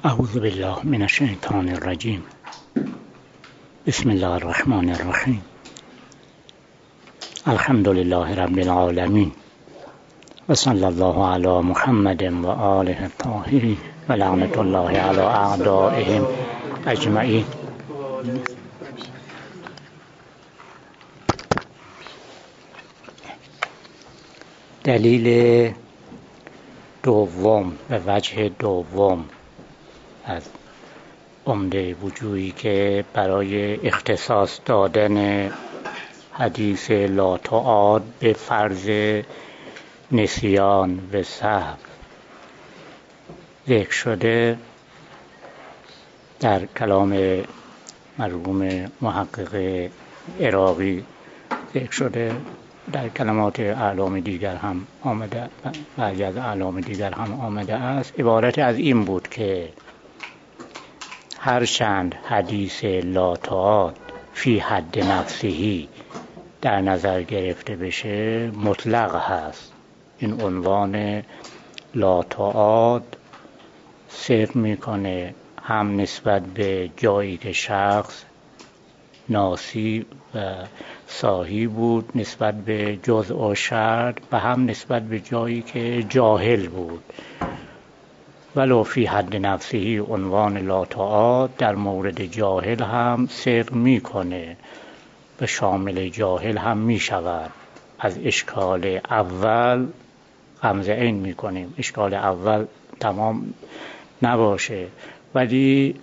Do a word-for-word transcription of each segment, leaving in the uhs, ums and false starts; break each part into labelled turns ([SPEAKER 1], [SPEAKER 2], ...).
[SPEAKER 1] اعوذ بالله من الشیطان الرجیم. بسم الله الرحمن الرحیم. الحمد لله رب العالمین و صلی الله علی محمد و آله الطاهرین و لعنت الله علی اعدائهم اجمعین. دلیل دوم و وجه دوم از عمده وجوهی که برای اختصاص دادن حدیث لا تعاد به فرض نسیان و سهو ذکر شده در کلام مرحوم محقق عراقی ذکر شده، در کلمات اعلام دیگر هم آمده، بعضی از اعلام دیگر هم آمده است. عبارت از این بود که هرچند حدیث لا تعاد فی حد نفسهی در نظر گرفته بشه مطلق هست. این عنوان لا تعاد صرف میکنه هم نسبت به جایی که شخص ناسی و صاحی بود نسبت به جزء و شرط و هم نسبت به جایی که جاهل بود. ولو فی حد نفسهی عنوان لا تعاد در مورد جاهل هم صدق میکنه و شامل جاهل هم میشود. از اشکال اول غمزه عین میکنیم، اشکال اول تمام نباشه، ولی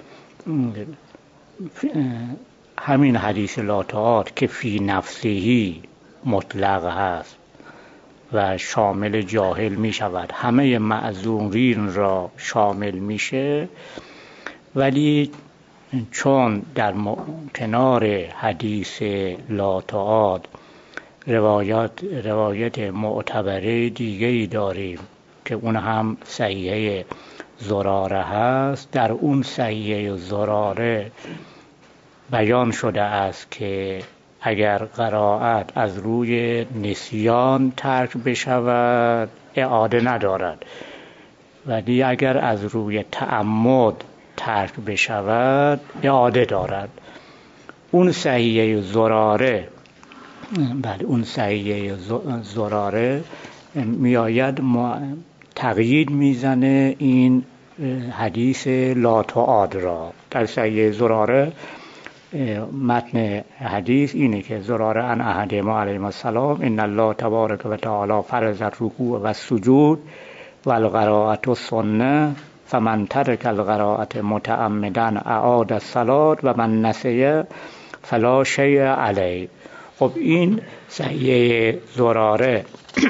[SPEAKER 1] همین حدیث لا تعاد که فی نفسهی مطلق هست و شامل جاهل می شود، همه معذورین را شامل میشه، ولی چون در کنار حدیث لا تعاد روایت روایت معتبره دیگری داریم که اون هم صحیحه زراره هست، در اون صحیحه زراره بیان شده است که اگر قرائت از روی نسیان ترک بشود اعاده ندارد، ولی اگر از روی تعمد ترک بشود اعاده دارد. اون صحیحه زراره بله اون صحیحه زراره میآید تقیید میزنه این حدیث لا تعاد را. در صحیحه زراره متن حدیث اینه که زراره عن احدهما علیه السلام ان الله تبارک و تعالی فرض الرکوع و السجود و القراءة السنه فمن ترک القراءة متعمدا اعاد الصلاة و من نسی فلا شیء علیه. خب این صحیحه زراره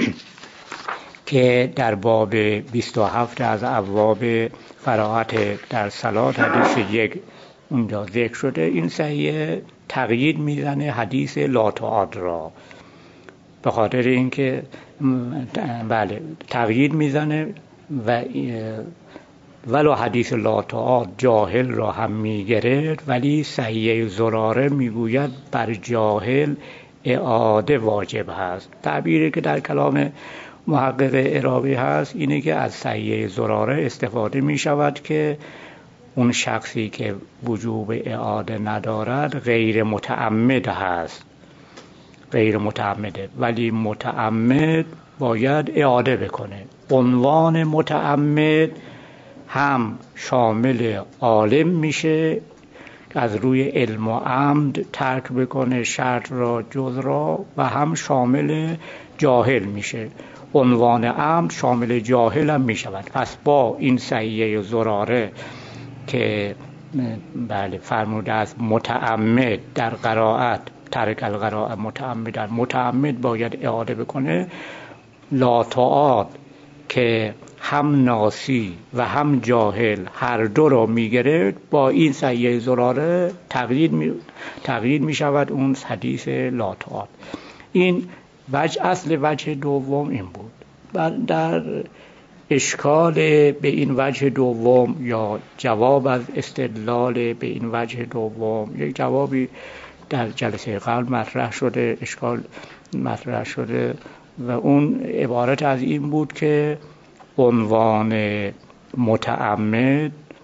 [SPEAKER 1] که در باب بیست و هفت از ابواب قرائت در صلات حدیث یک اونجا ذکر شده، این صحیح تقیید میزنه حدیث لا تعاد را، به خاطر اینکه بله تقیید میزنه و ولو حدیث لا تعاد جاهل را هم میگرد، ولی صحیح زراره میگوید بر جاهل اعاده واجب هست. تعبیری که در کلام محقق عراقی هست اینه که از صحیح زراره استفاده میشود که اون شخصی که وجوب اعاده ندارد غیر متعمد هست، غیر متعمده، ولی متعمد باید اعاده بکنه. عنوان متعمد هم شامل عالم میشه از روی علم و عمد ترک بکنه شرط را جز را، و هم شامل جاهل میشه. عنوان عمد شامل جاهل هم میشود. پس با این صحیحه زراره که بله فرموده است متعمد در قرائت ترک القراءة متعمد، متعمد باید اعاده بکنه. لا تعاد که هم ناسی و هم جاهل هر دو را میگرد، با این صحیحه زراره تقیید می تقیید می شود اون حدیث لا تعاد. این وجه اصل وجه دوم این بود. در اشکال به این وجه دوم یا جواب از استدلال به این وجه دوم، یک جوابی در جلسه قبل مطرح شده، اشکال مطرح شده و اون عبارت از این بود که عنوان متعمد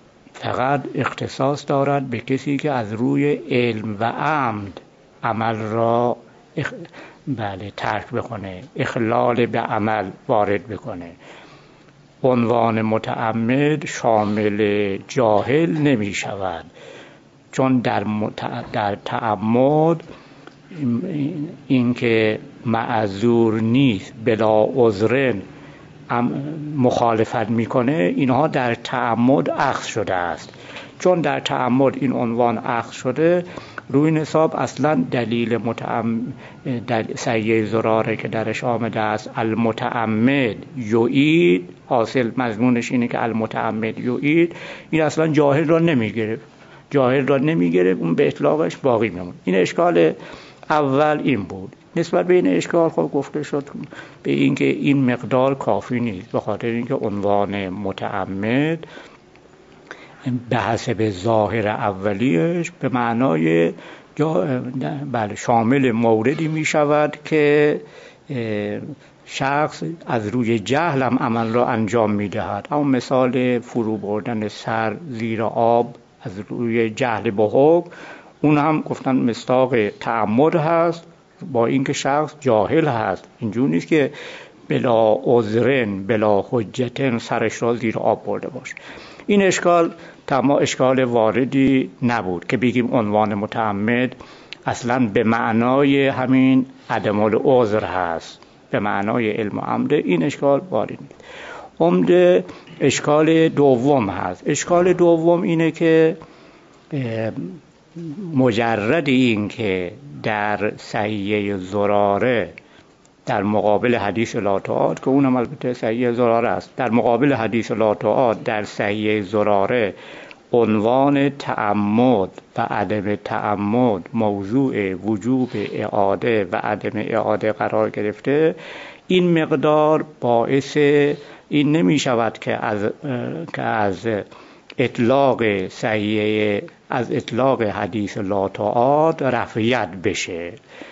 [SPEAKER 1] فقط اختصاص دارد به کسی که از روی علم و عمد عمل را اخ... بله ترک بکنه، اخلال به عمل وارد بکنه. عنوان متعمد شامل جاهل نمی شود، چون در, مت... در تعمد این که معذور نیست بلا عذرن مخالفت میکنه، اینها در تعمد اخذ شده است. چون در تعمد این عنوان اخذ شده، روی این حساب اصلا دلیل متعمد دل... سیه زراره که درش آمده است المتعمد یعید، حاصل مضمونش اینه که المتعمد یعید، این اصلا جاهل را نمیگیره، جاهل را نمیگیره، اون به اطلاقش باقی میمونه. این اشکال اول این بود. نسبت به این اشکال خب گفته شد به این که این مقدار کافی نیست، به خاطر اینکه عنوان متعمد به حسب ظاهر اولیش به معنای بله شامل موردی می شود که شخص از روی جهل هم عمل را انجام می دهد. اما مثال فرو بردن سر زیر آب از روی جهل به حکم، اون هم گفتن مصداق تعمد هست، با اینکه شخص جاهل هست. اینجور نیست که بلا عذرن بلا حجتن سرش را زیر آب برده باشه. این اشکال تمام اشکال واردی نبود که بگیم عنوان متعمد اصلا به معنای همین عدم العذر هست، به معنای علم و عمد. این اشکال وارد نیست. عمده اشکال دوم هست. اشکال دوم اینه که مجرد این که در صحیحه زراره در مقابل حدیث لا تعاد، که اونم البته صحیحه زراره است، در مقابل حدیث لا تعاد در صحیحه زراره عنوان تعمد و عدم تعمد موضوع وجوب اعاده و عدم اعاده قرار گرفته، این مقدار باعث این نمی شود که از که از اطلاق صحیحه از اطلاق حدیث لا تعاد رفعیت بشه.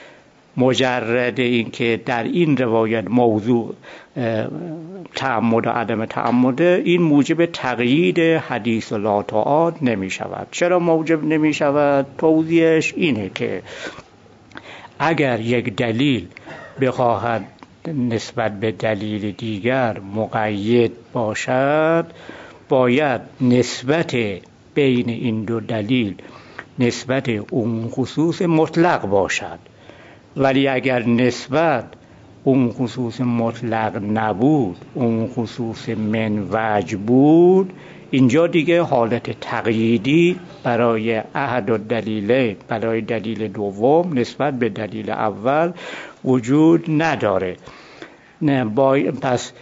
[SPEAKER 1] مجرد این که در این روایت موضوع تعمد و عدم تعمد، این موجب تقیید حدیث لا تعاد نمی شود. چرا موجب نمی شود؟ توضیحش اینه که اگر یک دلیل بخواهد نسبت به دلیل دیگر مقید باشد، باید نسبت بین این دو دلیل نسبت اون خصوص مطلق باشد. ولی اگر نسبت اون خصوص مطلق نبود، اون خصوص من وجه بود، اینجا دیگه حالت تقییدی برای احد الدلیلین، برای دلیل دوم نسبت به دلیل اول وجود نداره. نه با پس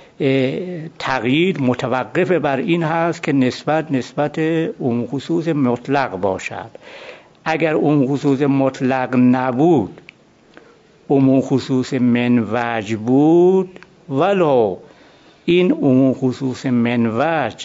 [SPEAKER 1] تقیید متوقف بر این هست که نسبت نسبت اون خصوص مطلق باشد. اگر اون خصوص مطلق نبود، اون خصوص من وجه بود، ولو این اون خصوص من وجه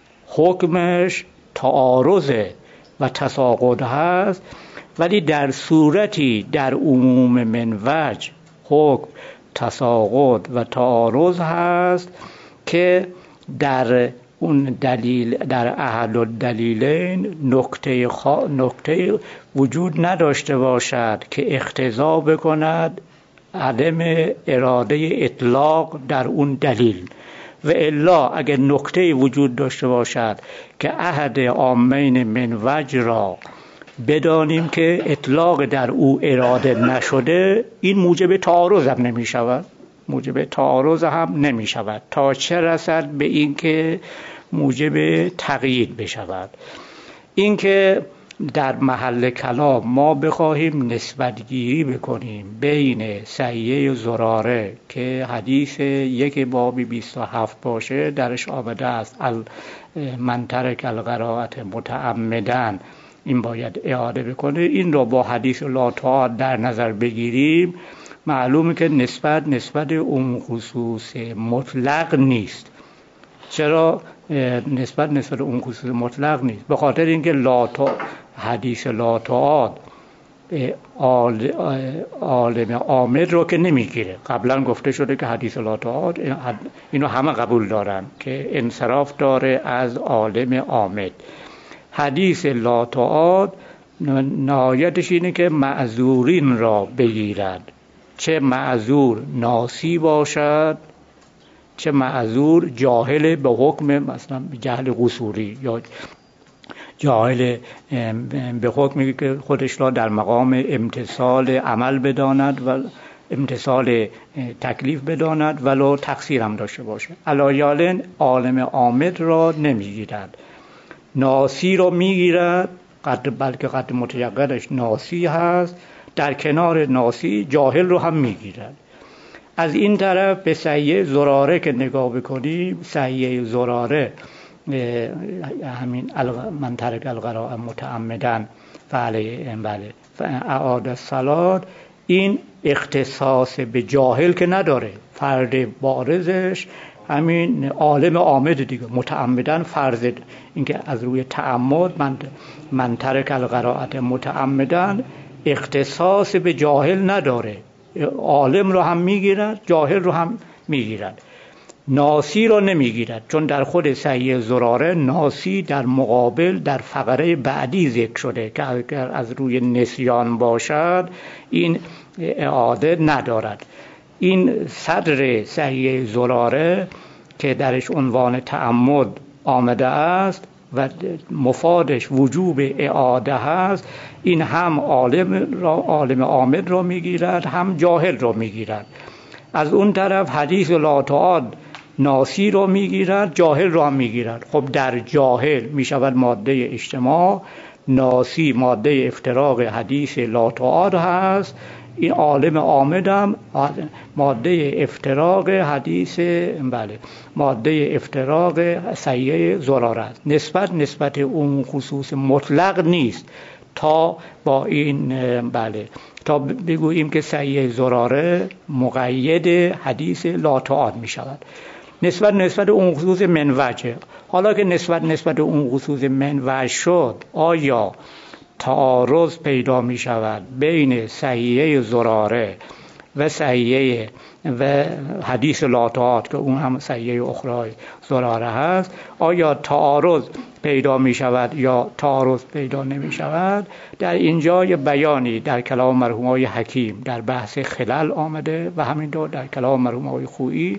[SPEAKER 1] حکمش تعارض و تساقط هست، ولی در صورتی در عموم من وجه حکم تساقط و تعارض هست که در اون دلیل در احد الدلیلین نکته خا... نکته وجود نداشته باشد که اقتضا بکند عدم اراده اطلاق در اون دلیل، و الا اگر نکته وجود داشته باشد که احد عامین من وجه را بدانیم که اطلاق در او اراده نشده، این موجب تعارض هم نمی شود، موجب تعارض هم نمی شود تا چه رسد به این که موجب تقیید بشود. این که در محل کلام ما بخواهیم نسبت گیری بکنیم بین صحیحه زراره که حدیث یک بابی بیست و هفت باشه، درش آمده است من ترک القرائة متعمداً این باید اعاده بکنه، این را با حدیث لا تعاد در نظر بگیریم، معلومه که نسبت نسبت اون خصوص مطلق نیست. چرا نسبت نسبت اون خصوص مطلق نیست؟ به خاطر اینکه لا تعاد حدیث لا تعاد عالم عامد رو که نمیگیره. قبلا گفته شده که حدیث لا تعاد اینو همه قبول دارن که انصراف داره از عالم عامد. حدیث لا تعاد نهایتش اینه که معذورین را بگیرد، چه معذور ناسی باشد چه معذور جاهل به حکم مثلا جهل قصوری یا جاهل به حکمی که خودش را در مقام امتثال عمل بداند و امتثال تکلیف بداند ولو تقصیر هم داشته باشه. علایالن عالم عامد را نمیگیرد، ناسی را میگیرد، قد بلکه قد متیقنش ناسی هست، در کنار ناسی جاهل رو هم میگیرد. از این طرف به سیه زراره که نگاه بکنیم، سیه زراره همین من ترک القراء متعمدن فعلیه بله اعاد الصلات، این اختصاص به جاهل که نداره، فرد بارزش همین عالم عامد دیگه، متعمدن فرض اینکه از روی تعمد من من ترک القراءت متعمدن اختصاص به جاهل نداره، عالم رو هم میگیرد جاهل رو هم میگیرد، ناسی رو نمیگیرد، چون در خود صحیح زراره ناسی در مقابل در فقره بعدی ذکر شده که اگر از روی نسیان باشد این اعاده ندارد. این صدر صحیح زراره که درش عنوان تعمد آمده است و مفادش وجوب اعاده هست، این هم عالم را عالم عامد را میگیرد هم جاهل را میگیرد. از اون طرف حدیث لا تعاد ناسی را میگیرد جاهل را هم میگیرد. خب در جاهل میشود ماده اجتماع، ناسی ماده افتراق حدیث لا تعاد هست، این عالم عامد هم ماده افتراق حدیث بله ماده افتراق صحیح زراره است. نسبت نسبت اون خصوص مطلق نیست تا با این بله تا بگوییم که صحیح زراره مقید حدیث لا تعاد می شود. نسبت نسبت اون خصوص من وجه، حالا که نسبت نسبت اون خصوص من وجه شد، آیا تعارض پیدا می شود بین صحیح زراره و صحیح و حدیث لا تعاد که اون هم صحیح اخرای زراره هست، آیا تعارض پیدا می شود یا تعارض پیدا نمی شود؟ در اینجا یه بیانی در کلام مرحوم آقای حکیم در بحث خلل آمده و همینطور در کلام مرحوم آقای خویی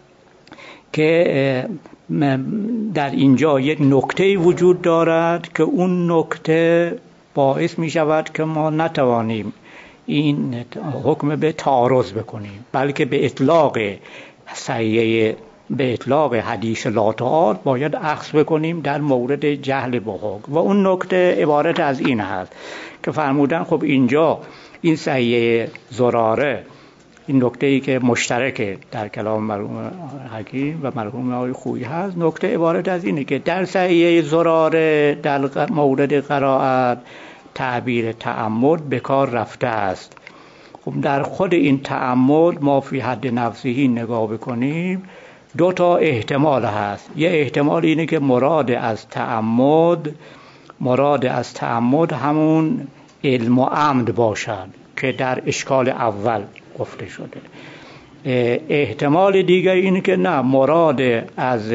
[SPEAKER 1] که در اینجا یک نکته وجود دارد که اون نکته باعث می شود که ما نتوانیم این حکم به تعارض بکنیم، بلکه به اطلاق صحیح به اطلاق حدیث لا تعاد باید اخذ بکنیم در مورد جهل به حکم. و اون نکته عبارت از این هست که فرمودن خب اینجا این صحیح زراره، این نکته ای که مشترک در کلام مرحوم حکیم و مرحوم آقای خویی هست، نکته عبارت از اینه که در صحیح زراره در مورد قرائت تعبیر تعمد به کار رفته است. خب در خود این تعمد ما فی حد نفسهی نگاه بکنیم، دو تا احتمال هست. یه احتمال اینه که مراد از تعمد مراد از تعمد همون علم و عمد باشد که در اشکال اول گفته شده. احتمال دیگر اینه که نه، مراد از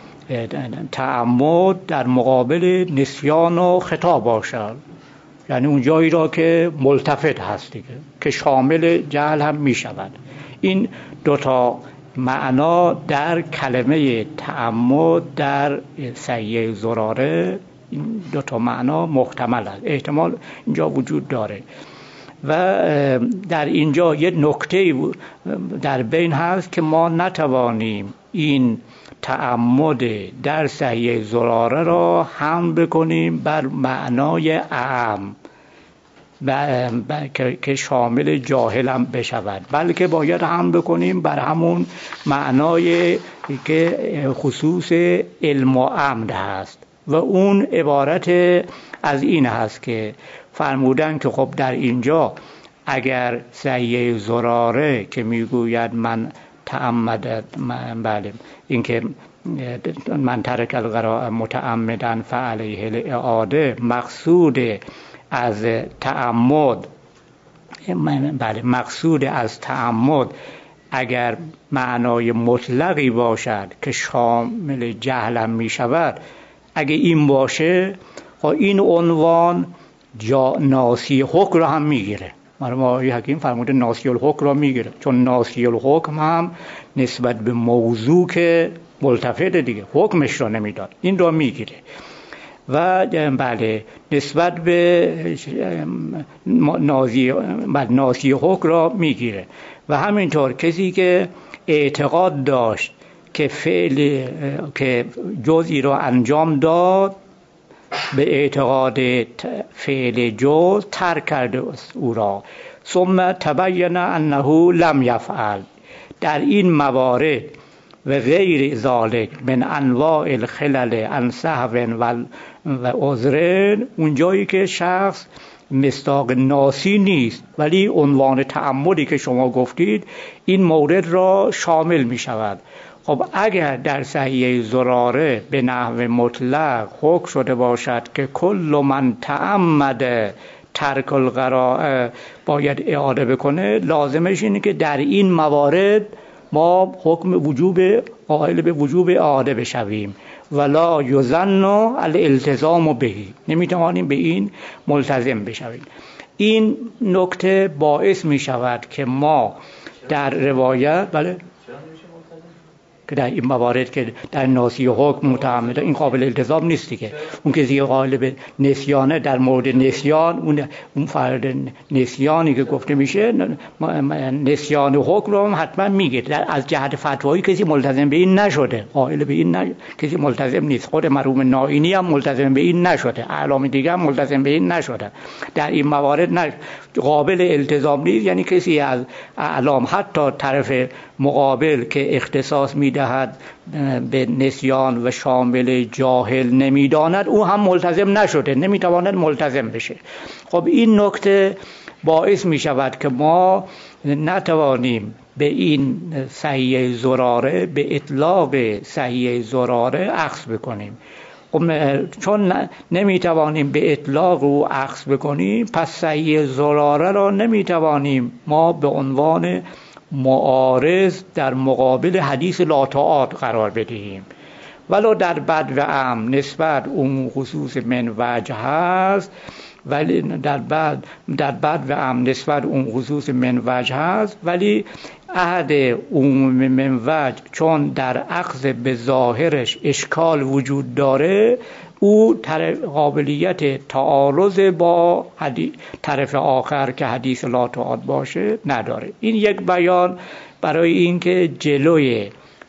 [SPEAKER 1] تعمد در مقابل نسیان و خطا باشد، یعنی اون جایی را که ملتفت هست دیگه که شامل جهل هم می شود. این دوتا معنا در کلمه تعمد در صحیح زراره، این دوتا معنا محتمل است، احتمال اینجا وجود داره. و در اینجا یک نکته در بین هست که ما نتوانیم این تعمد در صحیح زراره را هم بکنیم بر معنای اعم که شامل جاهل هم بشود، بلکه باید هم بکنیم بر همون معنای که خصوص علم و عمد هست. و اون عبارت از این هست که فرمودن که خب در اینجا اگر صحیح زراره که میگوید من تعمد بله اینکه من ترک القراء متعمدن فعلیه الاعاده مقصود از تعمد بله مقصود از تعمد اگر معنای مطلقی باشد که شامل جهل هم می شود، اگه این باشه خب این عنوان جا ناسی حکم رو هم میگیره. مرحوم آقای حکیم فرموده ناسی الحکم رو میگیره، چون ناسی الحکم هم نسبت به موضوع که ملتفت دیگه حکمش رو نمیداد، این رو میگیره. و بله نسبت به ناسی ناسی حکم را میگیره. و همینطور کسی که اعتقاد داشت که فعل که جزئی را انجام داد، به اعتقاد فعل جز ترک کرده او را، ثم تبین انه لم یفعل. در این موارد و غیر ذالک من انواع الخلل عن سهو و عذر، اونجایی که شخص مصداق ناسی نیست ولی عنوان تعمدی که شما گفتید این مورد را شامل می شود. خب اگر در صحیح زراره به نحو مطلق حکم شده باشد که کل من تعمد ترک القراء باید اعاده بکنه، لازمش اینه که در این موارد ما حکم وجوب قائل به وجوب اعاده بشویم. ولا یظن الالتزام به، نمیتوانیم به این ملتزم بشویم. این نکته باعث می شود که ما در روایت بله که در این موارد که در ناسی حکم متعمد این قابل التزام نیستی، که اون کسی قائل به نسیانه در مورد نسیان، اون اون فرد نسیانی که گفته میشه نسیان حکم رو حتما میگه. از جهت فتوایی کسی ملتزم به این نشده، قائل به این نشده. کسی ملتزم نیست. خود مرحوم نائینی هم ملتزم به این نشده، اعلام دیگه هم ملتزم به این نشده. در این موارد نه قابل التزام نیست، یعنی کسی از اعلام حتی طرف مقابل که اختصاص میدهد به نسیان و شامل جاهل نمیداند، او هم ملتزم نشده، نمیتواند ملتزم بشه. خب این نکته باعث می شود که ما نتوانیم به این صحیح زراره، به اطلاق صحیح زراره اخذ بکنیم. خب چون نمیتوانیم به اطلاق رو اخذ بکنیم، پس صحیح زراره را نمیتوانیم ما به عنوان معارض در مقابل حدیث لا تعاد قرار بدهیم. ولو در بد و ام نسبت اون خصوص من وجه هست، ولی در بد در بد و ام نسبت اون خصوص من وجه هست، ولی عهد عموم من وجه چون در اخذ به ظاهرش اشکال وجود داره، او قابلیت تعارض با طرف آخر که حدیث لا تعاد باشه نداره. این یک بیان برای اینکه جلوی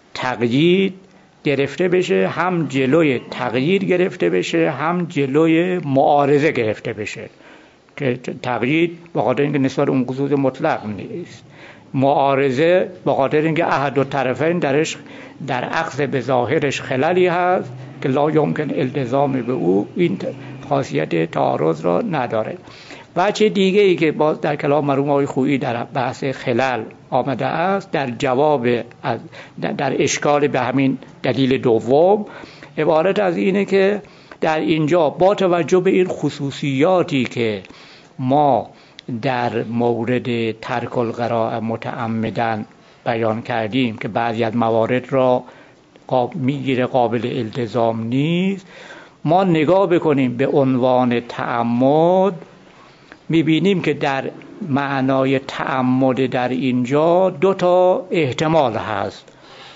[SPEAKER 1] تقیید گرفته بشه، هم جلوی تقیید گرفته بشه، هم جلوی معارضه گرفته بشه. که تقیید به خاطر اینکه نسبت اون خصوص مطلق نیست، معارضه به خاطر اینکه احد الطرفین درش در اخذ به ظاهرش خللی هست که لا یمکن التزام به او، این خاصیت تعارض را نداره. وجه دیگه ای که باز در کلام مرحوم آقای خویی در بحث خلل آمده است، در جواب از در اشکال به همین دلیل دوم، عبارت از اینه که در اینجا با توجه به این خصوصیاتی که ما در مورد ترک القراء متعمدن بیان کردیم که بعضی از موارد را میگیره قابل التزام نیست، ما نگاه بکنیم به عنوان تعمد، میبینیم که در معنای تعمد در اینجا دو تا احتمال هست.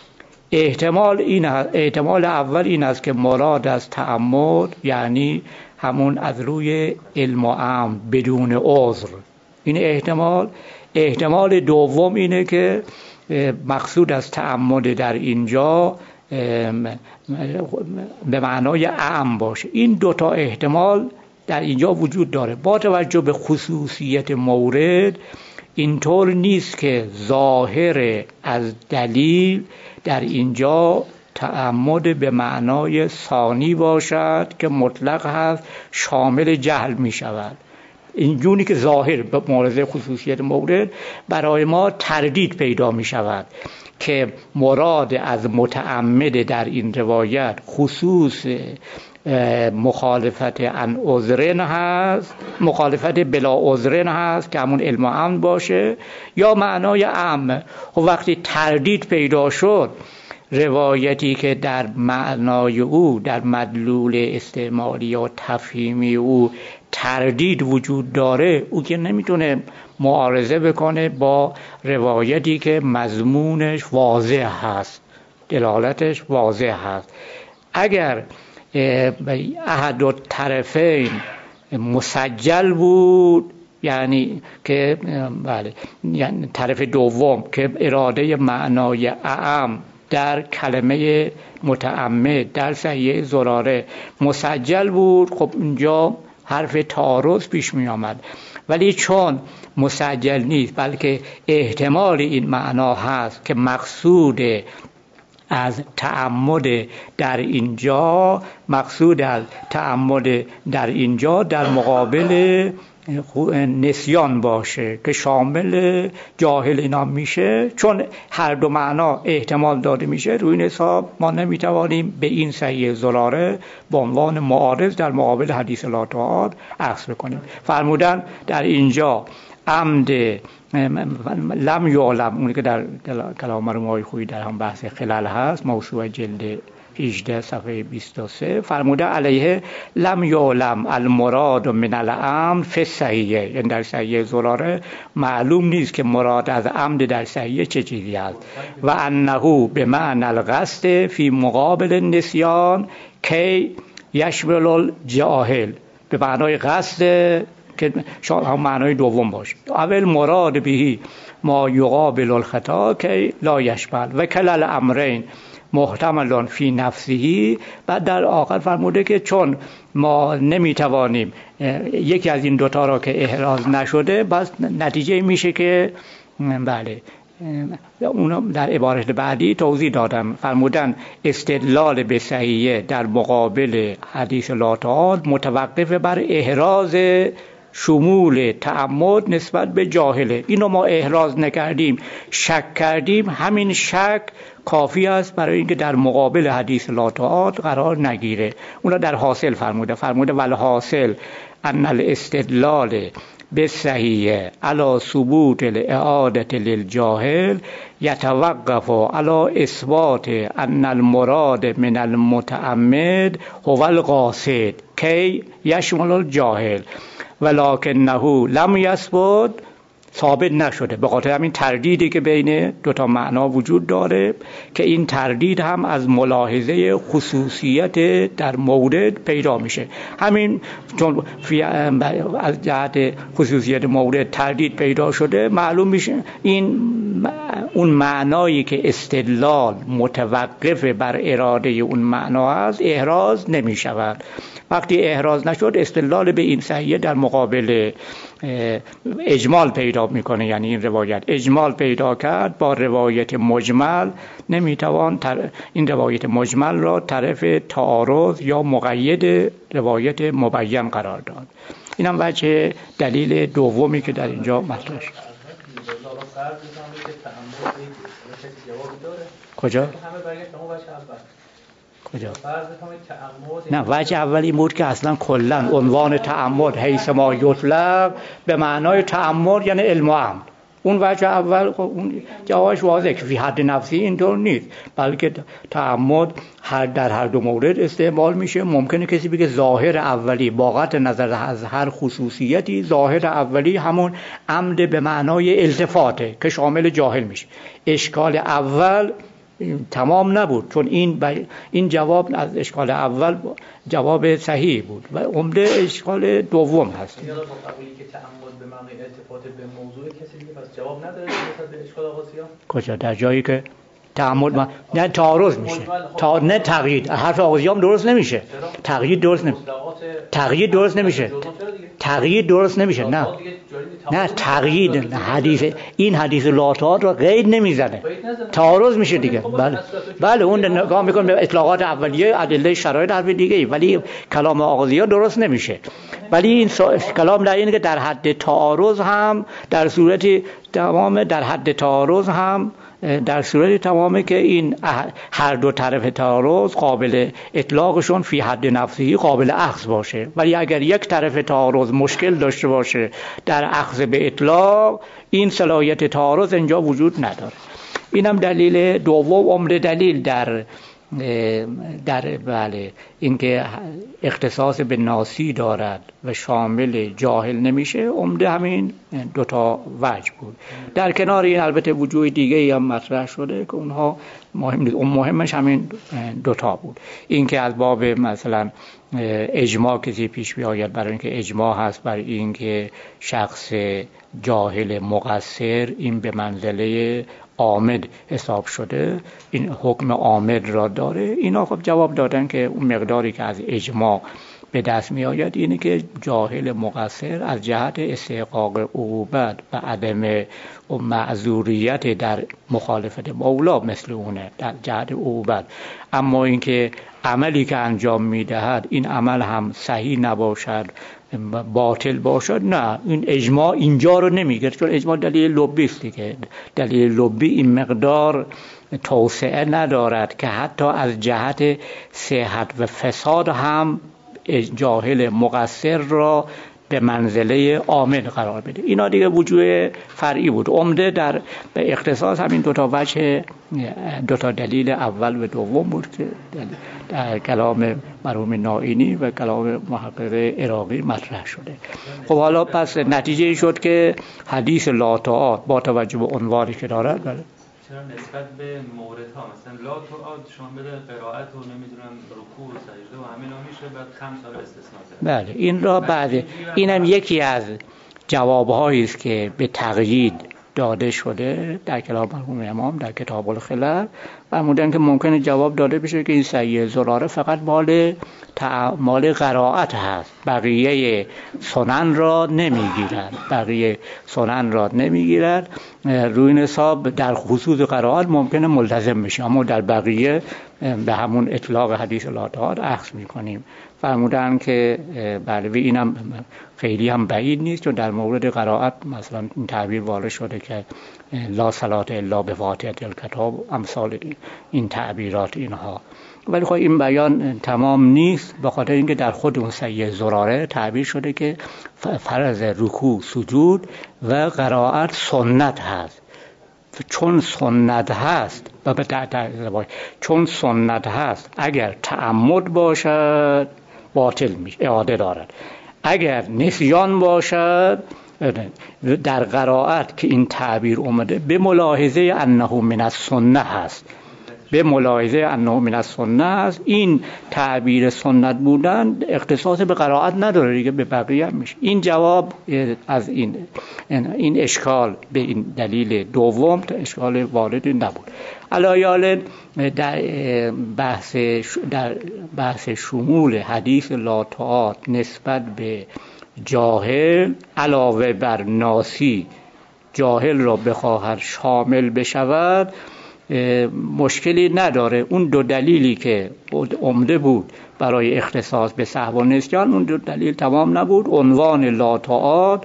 [SPEAKER 1] احتمال این هست، احتمال اول این است که مراد از تعمد یعنی همون از روی علم و عمل بدون عذر، این احتمال. احتمال دوم اینه که مقصود از تعمد در اینجا به معنای عام باشه. این دو تا احتمال در اینجا وجود داره. با توجه به خصوصیت مورد، اینطور نیست که ظاهر از دلیل در اینجا تعمد به معنای ثانی باشد که مطلق هست، شامل جهل می شود. اینجوری که ظاهر به مورد خصوصیت مورد برای ما تردید پیدا می شود که مراد از متعمد در این روایت خصوص مخالفت عن عذرن هست، مخالفت بلا عذرن هست که همون علم و عمل باشه، یا معنای عام. و وقتی تردید پیدا شد روایتی که در معنای او، در مدلول استعمالی یا تفهیمی او تردید وجود داره، او که نمیتونه معارضه بکنه با روایتی که مضمونش واضح هست، دلالتش واضح هست. اگر احد الطرفین مسجل بود، یعنی که بله، یعنی طرف دوم که اراده معنای اعم در کلمه متعمد در صحیح زراره مسجل بود، خب اینجا حرف تعارض پیش می آمد. ولی چون مسجل نیست بلکه احتمال این معنا هست که مقصود از تعمد در اینجا مقصود از تعمد در اینجا در مقابل نسیان باشه که شامل جاهل اینا میشه، چون هر دو معنا احتمال داده میشه، روی این حساب ما نمیتوانیم به این صحیح زراره به عنوان معارض در مقابل حدیث لا تعاد اخذ بکنیم. فرمودن در اینجا عمد لم یعلم، اونی که در کلام مرحوم خویی در هم بحث خلل هست، موسوعه جلد هجده صفحه بیست و سه، فرموده علیه لم یعلم المراد من العمد فی الصحیح، یعنی در صحیح زراره معلوم نیست که مراد از عمد در صحیح چه چیزی است. و انه بمعنى القصد فی مقابل النسیان کی یشمل الجاهل، به معنای قصد که هم معنای دوم باشه. اول مراد بهی ما یقابل الخطا که لا یشمل و کل الامرین محتملان فی نفسهی. بعد در آخر فرموده که چون ما نمیتوانیم یکی از این دوتا را که احراز نشده، بس نتیجه میشه که بله، اونم در عبارت بعدی توضیح دادم. فرمودن استدلال به صحیح در مقابل حدیث لا تعاد متوقف بر احراز شمول تعمد نسبت به جاهله. اینو ما احراز نکردیم، شک کردیم، همین شک کافی است برای اینکه در مقابل حدیث لا تعاد قرار نگیره. اونا در حاصل فرموده فرموده ول حاصل ان الاستدلال به صحیح علی ثبوت الاعاده للجاهل یتوقف علی اثبات ان المراد من المتعمد هو القاصد کی یشمل الجاهل ولکنه لم یثبت، ثابت نشده. به خاطر همین تردیدی که بین دو تا معنا وجود داره که این تردید هم از ملاحظه خصوصیت در مورد پیدا میشه. همین چون از جهت خصوصیت مورد تردید پیدا شده، معلوم میشه این اون معنایی که استدلال متوقف بر اراده اون معنا است احراز نمیشود. وقتی احراز نشد، استدلال به این صحیح در مقابل اجمال پیدا میکنه. یعنی این روایت اجمال پیدا کرد با روایت مجمل، نمیتوان این روایت مجمل را طرف تعارض یا مقید روایت مبین قرار داد. این هم وجه دلیل دومی که در اینجا مطرح شد. کجا؟ کجا؟ نه، وجه اولی بود که اصلا کلا عنوان تعمد حیث ما یطلق به معنای تعمد یعنی علم و عمد. اون وجه اول اون جوابش واضحه که فی حد نفسی اینطور نیست، بلکه تعمد هر در هر دو مورد استعمال میشه. ممکنه کسی بگه ظاهر اولی با قطع نظر از هر خصوصیتی، ظاهر اولی همون عمد به معنای التفاته که شامل جاهل میشه. اشکال اول تمام نبود، چون این این جواب از اشکال اول جواب صحیح بود و عمده اشکال دوم هست.
[SPEAKER 2] یاد با قبولی که تعمد به معنای التفات به موضوع کسی دیگه پس جواب نداره نسبت به اشکال آغازیان؟
[SPEAKER 1] کجا؟ در جایی که تعمد ما... نه تعارض میشه، تا نه تقیید. حرف آغازیان درست نمیشه، تقیید درست نمیشه، تقیید درست نمیشه، تقیید درست نمیشه. نه نه تقیید حدیث این حدیث لا تعاد را قید نمیزنه، تعارض میشه دیگه. بله بله اون نگاه میکنه به اطلاقات اولیه ادله شرایط حرف دیگه، ولی کلام آغازیان درست نمیشه. ولی این کلام در اینه که در حد تعارض هم در صورت تمام در حد تعارض هم در صورت تمامه که این هر دو طرف تعارض قابل اطلاقشون فی حد نفسی قابل اخذ باشه. ولی اگر یک طرف تعارض مشکل داشته باشه در اخذ به اطلاق، این صلاحیت تعارض اینجا وجود نداره. اینم دلیل دوم، عمده دلیل در در بله اینکه اختصاص به ناسی دارد و شامل جاهل نمیشه، عمده همین دوتا وجه بود. در کنار این البته وجوه دیگه هم مطرح شده که اونها مهم نیست، اون مهمش همین دوتا بود. اینکه از باب مثلا اجماع کسی پیش بیاید برای اینکه اجماع هست بر اینکه شخص جاهل مقصر این به منزله عامد حساب شده، این حکم عامد را داره. اینا خب جواب دادن که اون مقداری که از اجماع به دست می آید اینه که جاهل مقصر از جهت استحقاق عقوبت و عدم معذوریت در مخالفت مولا مثل اونه در جهت عقوبت، اما اینکه عملی که انجام می دهد این عمل هم صحیح نباشد، باطل باشد، نه، این اجماع اینجا رو نمیگه، چون اجماع دلیل لبی است دیگه. دلیل لبی این مقدار توسعه ندارد که حتی از جهت صحت و فساد هم جاهل مقصر را به منزله عامل قرار بده. اینا دیگه وجوه فرعی بود. عمده در به اختصاص همین دوتا وجه، دوتا دلیل اول و دوم بود که در کلام مرحوم نائینی و کلام محقق عراقی مطرح شده. خب حالا پس نتیجه این شد که حدیث لا تعاد با توجه به عنوانی که دارد، بله،
[SPEAKER 2] چرا نسبت به موردها مثلا لا تعاد شامل قرائت و نمیدونم رکوع و سجده و همینا میشه، بعد خمس سال استثناء.
[SPEAKER 1] بله، این را بعد اینم یکی از جوابهایی است که به تقیید داده شده در کلام مرحوم امام در کتاب الخلل. فرمودن که ممکنه جواب داده بشه که این سیه زراره فقط مال مال قرائت هست، بقیه سنن را نمیگیرد، بقیه سنن را نمیگیرد. روی این حساب در خصوص قرائت ممکنه ملتزم بشه، اما در بقیه به همون اطلاق حدیث لا تعاد اخذ میکنیم. فرمودن که بله، اینم خیلی هم بعید نیست، چون در مورد قرائت مثلا این تعبیر وارد شده که لا صلات الا بفاتحه الکتاب، امثال این تعبیرات اینها. ولی خب این بیان تمام نیست، به خاطر اینکه در خود اون سیه زراره تعبیر شده که فرض رکوع، سجود و قرائت سنت هست. چون سنت هست و به چون سنت هست اگر تعمد باشد باطل میشه، اعاده دارد. اگر نسیان باشد در قرائت که این تعبیر اومده به ملاحظه انه من السنه هست، به ملاحظه انه من السنه هست، این تعبیر سنت بودن اختصاص به قرائت نداره دیگه، به بقیه هم میشه. این جواب از این این اشکال به این دلیل دوم تا اشکال وارد نبود. علیال در بحث در بحث شمول حدیث لا تعاد نسبت به جاهل علاوه بر ناسی جاهل را بخواهد شامل بشود مشکلی نداره. اون دو دلیلی که عمده بود برای اختصاص به سهو و نسیان، اون دو دلیل تمام نبود. عنوان لا تعاد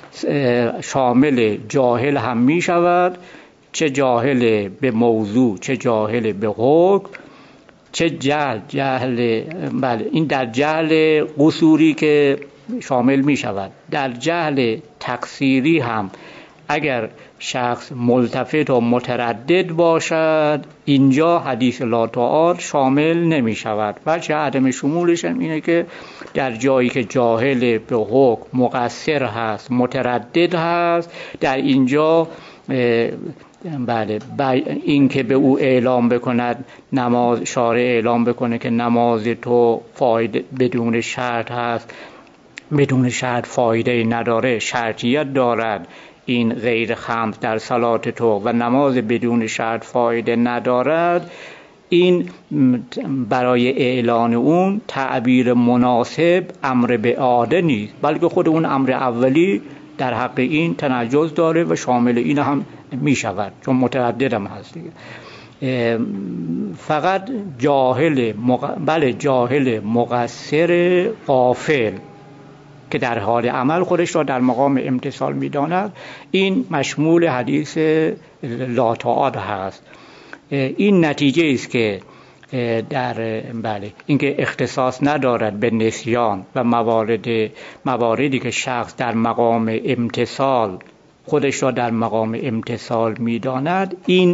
[SPEAKER 1] شامل جاهل هم می شود، چه جاهل به موضوع چه جاهل به حکم، چه جهل جهل بله این در جهل قصوری که شامل می شود، در جهل تقصیری هم اگر شخص ملتفت و متردد باشد اینجا حدیث لا تعاد شامل نمی شود. بلکه عدم شمولش هم اینه که در جایی که جاهل به حکم مقصر هست، متردد هست، در اینجا بله این که به او اعلام بکند نماز، شارع اعلام بکنه که نماز تو فایده بدون شرط هست، بدون شرط فایده نداره، شرطیت دارد، این غیر خمس در صلات تو و نماز بدون شرط فایده ندارد، این برای اعلان اون تعبیر مناسب امر به اعاده نیست، بلکه خود اون امر اولی در حق این تنجز داره و شامل این هم می شود، چون متعدد هم هست دیگه. فقط جاهل مق... بله جاهل مقصر غافل که در حال عمل خودش را در مقام امتثال می داند، این مشمول حدیث لا تعاد هست. این نتیجه است که در بله اینکه اختصاص ندارد به نسیان و موارد مواردی که شخص در مقام امتثال خودش را در مقام امتثال می داند، این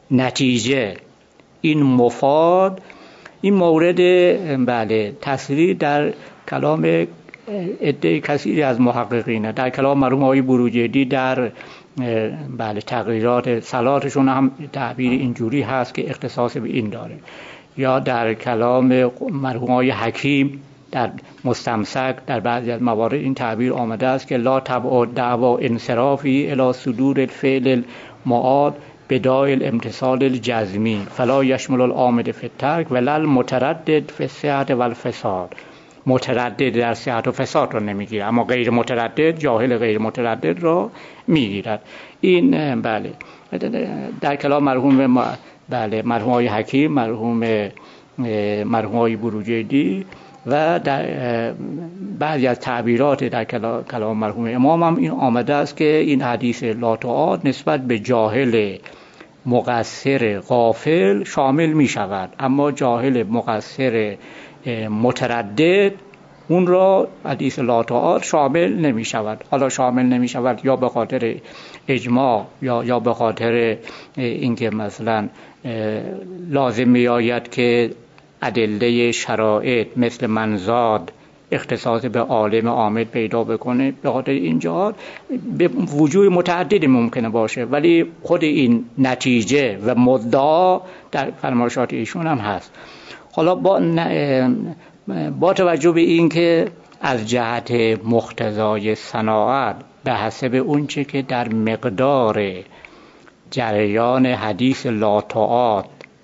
[SPEAKER 1] نتیجه، این مفاد، این مورد بله تصریح در کلام عده کثیری از محققین، در کلام مرحوم آقای بروجردی در بله تغییرات صلاتشون هم تعبیر اینجوری هست که اختصاص به این داره، یا در کلام مرحوم آقای حکیم در مستمسک در بعضی از موارد این تعبیر آمده است که لا تبع دعوا انصرافی الی صدور الفعل المعاد بدای الامتصال الجزمی فلا یشمل العامد فی الترک ولا المتردد فی الصحة والفساد. متردد در صحت و فساد رو نمیگیره، اما غیر متردد، جاهل غیر متردد رو میگیرد. این بله در کلام مرحوم بله مرحوم آقای حکیم، مرحوم مرحوم آقای بروجردی و در بعضی از تعبیرات در کلام مرحوم امام هم این آمده است که این حدیث لا تعاد نسبت به جاهل مقصر غافل شامل می شود، اما جاهل مقصر متردد اون را حدیث لا تعاد شامل نمی شود. حالا شامل نمی شود یا به خاطر اجماع یا یا به خاطر اینکه مثلا لازم می آید که ادله شرایط مثل منزاد اختصاص به عالم عامد پیدا بکنه، به خاطر اینجا به وجوه متعددی ممکنه باشه، ولی خود این نتیجه و مدعا در فرمایشات ایشون هم هست. حالا با با توجه به این که از جهت مقتضای صناعت به حسب اونچه که در مقدار جریان حدیث لا تعاد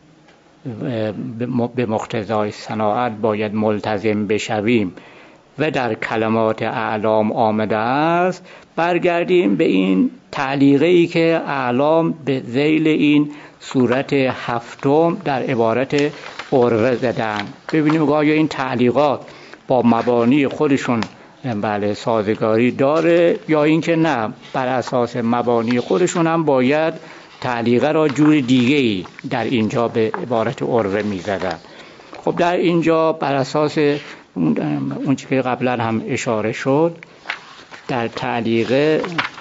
[SPEAKER 1] به مقتضای صناعت باید ملتزم بشویم و در کلمات اعلام آمده است، برگردیم به این تعلیقی که اعلام به ذیل این صورت هفتم در عبارت عروه زدن، ببینیم که آیا این تعلیقات با مبانی خودشون بله سازگاری داره یا اینکه نه، بر اساس مبانی خودشون هم باید تعلیقه را جور دیگه‌ای در اینجا به عبارت عروه می‌زدن. خب در اینجا بر اساس اون چیزی که قبلا هم اشاره شد در تعلیقه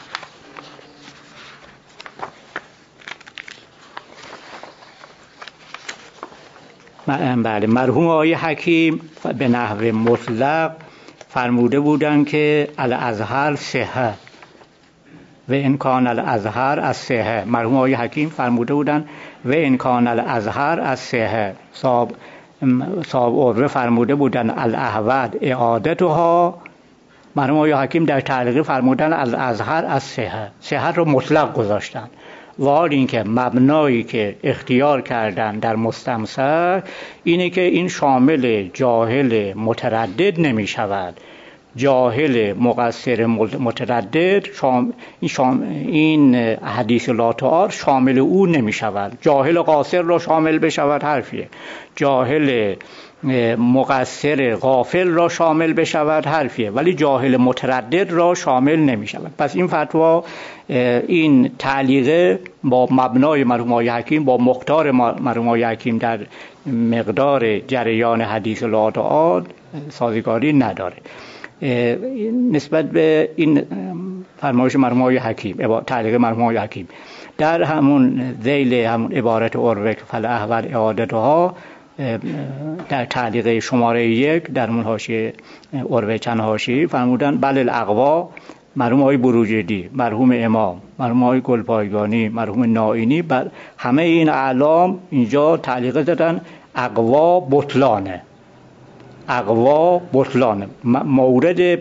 [SPEAKER 1] بله مرحوم آقای حکیم به نحو مطلق فرموده بودن که الازهر صحه و ان کان الازهر از صحه. مرحوم آقای حکیم فرموده بودن و ان کان الازهر از صحه. صاحب صاحب عروه فرموده بودن الاحواد اعادتها. مرحوم آقای حکیم در تعلیق فرمودن الازهر از صحه، صحه رو مطلق گذاشتن، و حال اینکه مبنایی که اختیار کردن در مستمسک اینه که این شامل جاهل متردد نمی شود. جاهل مقصر متردد شام این, شام این حدیث لا تعاد شامل او نمی شود. جاهل قاصر را شامل بشود حرفیه، جاهل مقصر غافل را شامل بشود حرفیه، ولی جاهل متردد را شامل نمی شود. پس این فتوا، این تعلیقه با مبنای مرحوم آقای حکیم، با مختار مرحوم آقای حکیم در مقدار جریان حدیث لا تعاد سازگاری نداره. نسبت به این فرمایش مرحوم آقای حکیم، تعلیق مرحوم آقای حکیم در همون ذیل همون عبارت عروه فالاحوال اعادتها در تعلیق شماره یک در اون حاشیه عروه چند حاشیه‌ای فرمودن بل الاقوا، مرحوم آقای بروجردی، مرحوم امام، مرحوم آقای گلپایگانی، مرحوم نائینی، بر همه این اعلام اینجا تعلیق زدن اقوا بطلانه. اقوا بطلانه. مورد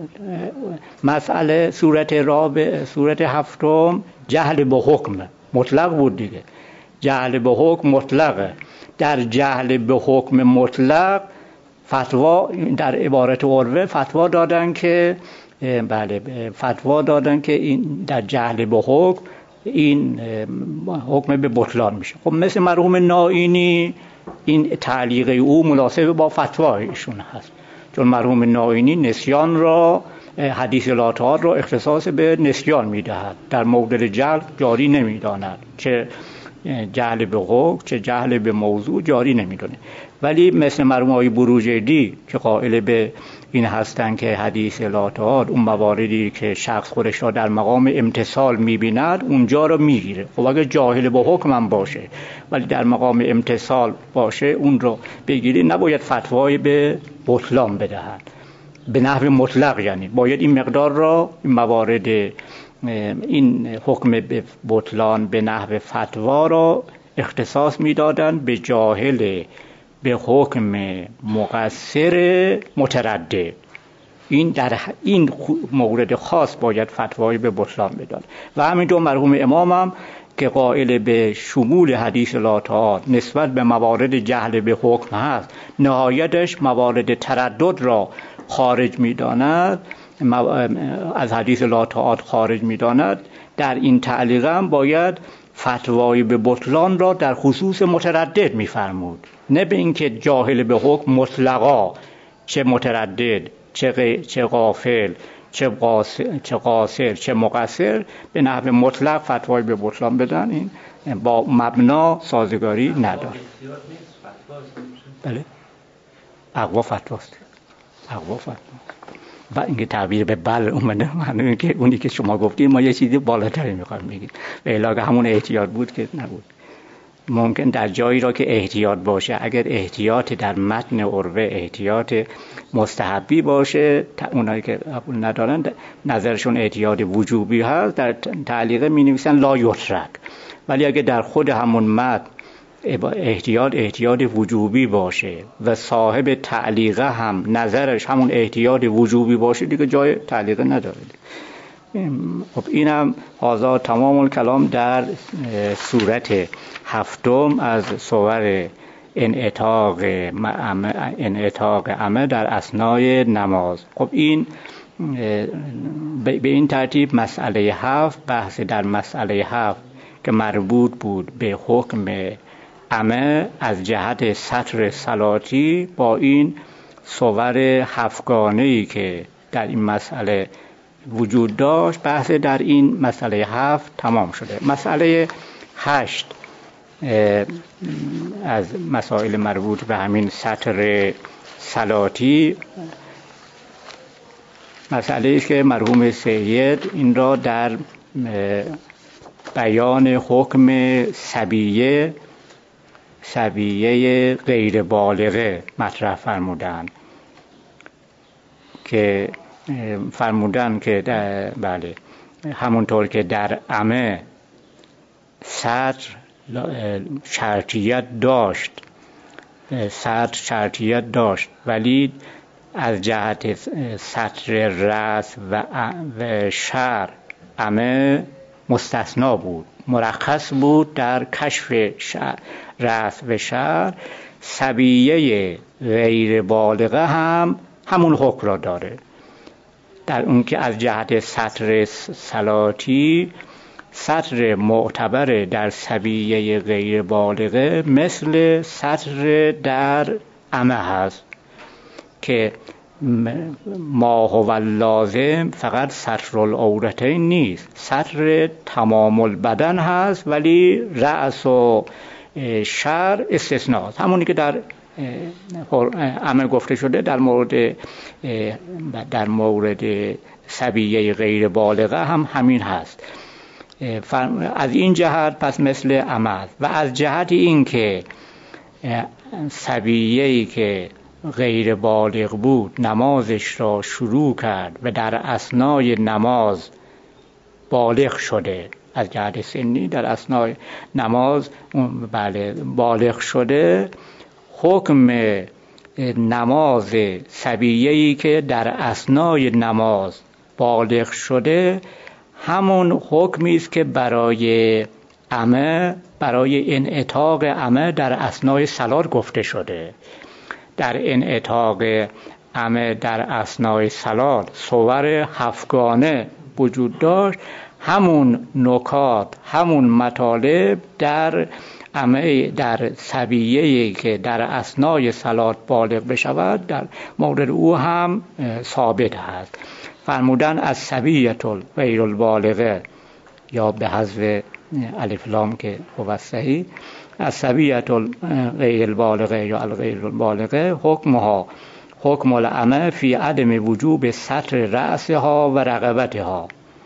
[SPEAKER 1] مسئله صورت رابع صورت هفتم جهل به حکم مطلق بود دیگه. جهل به حکم مطلقه. در جهل به حکم مطلق فتوا در عبارت عروه فتوا دادن که بله فتوا دادن که این در جهل به حکم این حکم به بطلان میشه. خب مثل مرحوم نائینی این تعلیق او مناسب با فتوای ایشون هست، چون مرحوم نائینی نسیان را حدیث لا تعاد را اختصاص به نسیان میدهد، در مورد جهل جاری نمیداند، چه جهل به حکم چه جهل به موضوع جاری نمیدونه. ولی مثل مرحوم آقای بروجردی که قائل به این هستن که حدیث لا تعاد اون مواردی که شخص خودش را در مقام امتثال می‌بیند اونجا رو میگیره. خب اگه جاهل با حکم هم باشه ولی در مقام امتثال باشه اون رو بگیری، نباید فتوای به بطلان بدهد به نحو مطلق. یعنی باید این مقدار را، این موارد، این حکم به بطلان به نحو فتوا را اختصاص میدادن به جاهل به حکم مقصر متردد. این در این مورد خاص باید فتوایی به بطلان بداد. و همینطور مرحوم امام هم که قائل به شمول حدیث لا تعاد نسبت به موارد جهل به حکم هست، نهایتش موارد تردد را خارج می‌داند، از حدیث لا تعاد خارج می‌داند. در این تعلیق هم باید فتوای به بطلان را در خصوص متردد می‌فرمود، نه به اینکه جاهل به حکم مطلقا چه متردد چه غ... چه غافل چه قاصر چه قاصر چه مقصر به نحو مطلق فتوای به بطلان بدن. این با مبنا سازگاری نداره. بله، اقوا فتواست. اقوا فتواست. و اینکه تعبیر به بل اومده، معنی که اونی که شما گفتید ما یه چیزی بالاتری می‌خوایم بگیم. به علاوه همون احتیاط بود که نبود. ممکن در جایی را که احتیاط باشه، اگر احتیاط در متن عروه احتیاط مستحبی باشه، اونایی که قبول ندارن نظرشون احتیاط وجوبی هست، در تعلیقه می نویسن لا یترک. ولی اگر در خود همون متن احتیاط احتیاط وجوبی باشه و صاحب تعلیقه هم نظرش همون احتیاط وجوبی باشه، دیگه جای تعلیقه نداره. خب اینم هذا تمام الکلام در صورت هفتم از صور انعطاق انعطاق عمه در اثنای نماز. خب این به این ترتیب مسئله هفت، بحث در مسئله هفت که مربوط بود به حکم عمه از جهت سطر صلاتی با این صور هفتگانه‌ای که در این مسئله وجود داشت، بحث در این مسئله هفت تمام شده. مسئله هشت از مسائل مربوط به همین سطر صلاتی مسئله است که مرحوم سید این را در بیان حکم صبیه صبیه غیر بالغه مطرح فرمودند که فرمودن که بله همونطور که در عمه سطر شرطیت داشت سطر شرطیت داشت ولی از جهت سطر رأس و شعر عمه مستثنا بود، مرخص بود در کشف رأس و شعر. صبیه غیر بالغه هم همون حکم را داره، در اون که از جهت سطر صلاتی سطر معتبر در صبیه غیر بالغه مثل سطر در عمه هست که ما هو لازم فقط سطر العورتین نیست، سطر تمام البدن هست ولی رأس و شعر استثناء. همونی که در عمه گفته شده در مورد در مورد صبیه غیر بالغه هم همین هست. از این جهت پس مثل عمل و از جهت این که صبیه‌ای که غیر بالغ بود نمازش را شروع کرد و در اثنای نماز بالغ شده، از جهت سنی در اثنای نماز بله بالغ شده، حکم نماز صبیه‌ای که در اثنای نماز بالغ شده همون حکمی است که برای عمه برای انعطاق عمه در اثنای صلات گفته شده. در انعطاق عمه در اثنای صلات صور هفتگانه وجود داشت، همون نکات همون مطالب در عمه در صبیه‌ای که در اثنای صلات بالغ بشود در مورد او هم ثابت است. فرمودن از صبیه غیر البالغه یا به حذف الف لام که هو صحیح الصبیة غیر البالغه یا الغیر البالغه حکمها حکم العمه فی عدم وجوب ستر رأسها و رقبتها.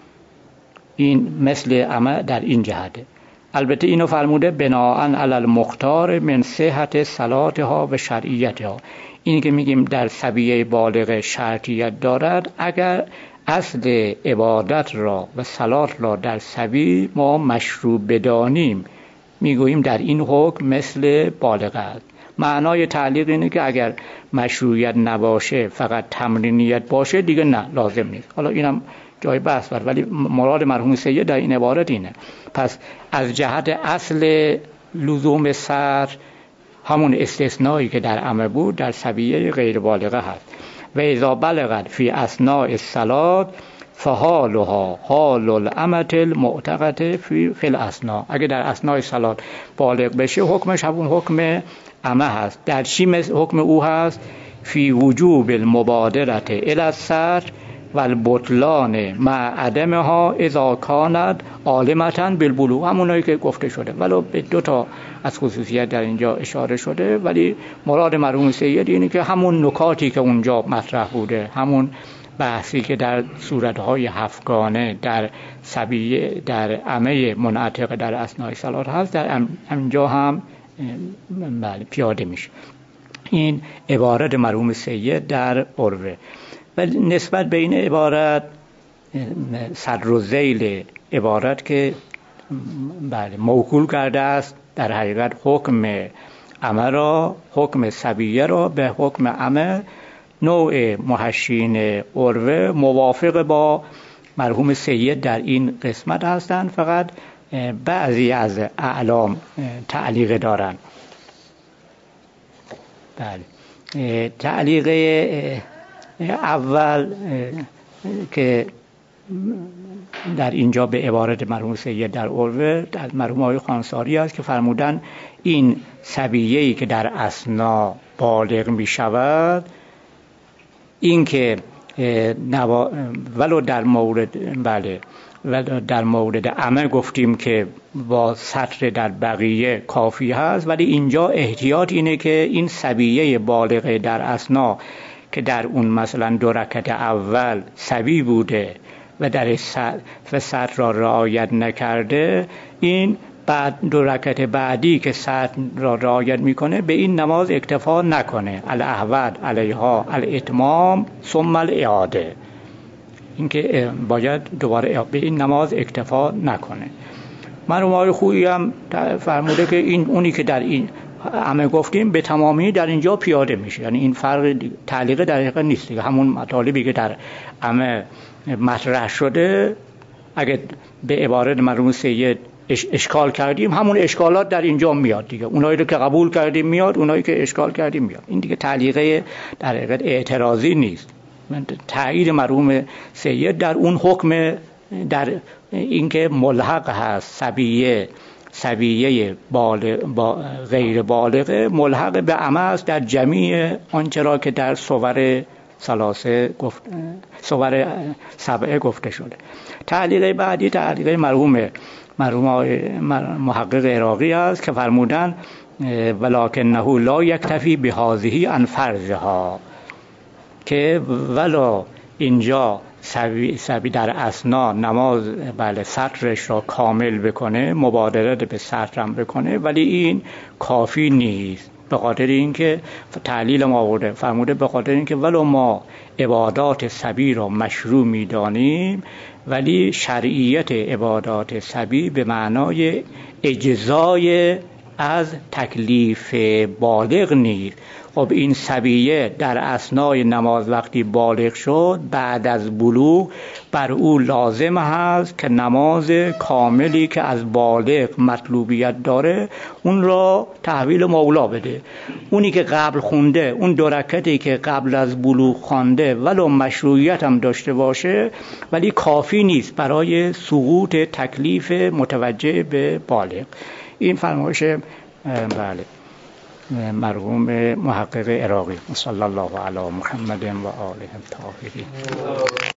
[SPEAKER 1] این مثل عمه در این جهته. البته اینو فرموده بناءً علی المختار من صحت صلاتها و شرعیتها. این که میگیم در صبیه بالغ شرطیت دارد، اگر اصل عبادت را و صلات را در صبی ما مشروع بدانیم، میگوییم در این حکم مثل بالغ است. معنای تعلیق اینه که اگر مشروعیت نباشه، فقط تمرینیت باشه، دیگه نه، لازم نیست. حالا اینم جای بحث بر، ولی مراد مرحوم سید در این عبارت اینه. پس از جهت اصل لزوم سر، همون استثنایی که در عمه بود در صبیه غیر بالغه هست. و اذا بلغت فی اثناء الصلاة فحالها حال الامة المعتقة فی فی الاثناء. اگه در اثناء صلات بالغ بشه، حکمش همون حکم عمه هست. در چی حکم او هست؟ فی وجوب المبادرة الی السر و البطلان مع عدمها اذا کانت عالمة بالبلوغ. همونایی که گفته شده، ولو به دو تا از خصوصیت در اینجا اشاره شده، ولی مراد مرحوم سید اینه که همون نکاتی که اونجا مطرح بوده، همون بحثی که در صورتهای هفتگانه در صبیه در عمه منعتق در اثناء صلات هست، در اینجا هم بله پیاده میشه. این عبارت مرحوم سید در عروه. و نسبت به این عبارت صدر و ذیل عبارت که بله موکول کرده است، در حقیقت حکم عمه را، حکم صبیه را به حکم عمه، نوع محشین عروه موافق با مرحوم سید در این قسمت هستند. فقط بعضی از اعلام تعلیق دارند. بله، تعلیق اول که در اینجا به عبارت مرحوم سید در عروه در مرحوم آقای خانساری است که فرمودن این صبیه‌ای که در اثنا بالغ می شود، این که نوا... ولو در مورد بله ولو در مورد عمه گفتیم که با سطر در بقیه کافی هست، ولی اینجا احتیاط اینه که این صبیه بالغ در اثنا که در اون مثلا دو رکعت اول صبی بوده و در سطر را رعایت نکرده، این بعد دو رکعت بعدی که سطر را رعایت میکنه به این نماز اکتفا نکنه. الاحوط علیها الاتمام ثم الاعاده. این که باید دوباره به این نماز اکتفا نکنه. مرحوم آقای خویی هم فرموده که این اونی که در این عمه گفتیم به تمامی در اینجا پیاده میشه. یعنی این فرق تعلیق دقیقا نیست دیگه. همون مطالبی که در عمه مطرح شده، اگه به عبارت مرحوم سید اشکال کردیم، همون اشکالات در اینجا میاد دیگه. اونایی رو که قبول کردیم میاد، اونایی که اشکال کردیم میاد. این دیگه تعلیقه در حقیقت اعتراضی نیست. تایید مرحوم سید در اون حکم، در اینکه ملحق هست صبیه صبیه بالغ با غیر بالغه ملحق به عمه است در جمیع آنچه را که در صور ثلاثه گفت صور سبعه گفته شده. تعلیق بعدی تعلیق مرحوم مرحوم محقق عراقی است که فرمودن ولکنه لا یکتفی بهذه عن فرضها، که ولا اینجا سبی, سبی در اثنا نماز بله سطرش را کامل بکنه، مبادرت به سطرم بکنه، ولی این کافی نیست. به خاطر اینکه تعلیل ما آورده فرموده به خاطر اینکه ولو ما عبادات صبی را مشروع می‌دانیم، ولی شرعیت عبادات صبی به معنای اجزای از تکلیف بالغ نیست. خب این صبیه در اثنای نماز وقتی بالغ شد، بعد از بلوغ بر او لازم هست که نماز کاملی که از بالغ مطلوبیت داره اون را تحویل مولا بده. اونی که قبل خونده، اون دو رکعتی که قبل از بلوغ خوانده، ولو مشروعیت هم داشته باشه، ولی کافی نیست برای سقوط تکلیف متوجه به بالغ. این فرمایش بله مرحوم محقق عراقی. صلی الله علی محمد و آله الطاهرین.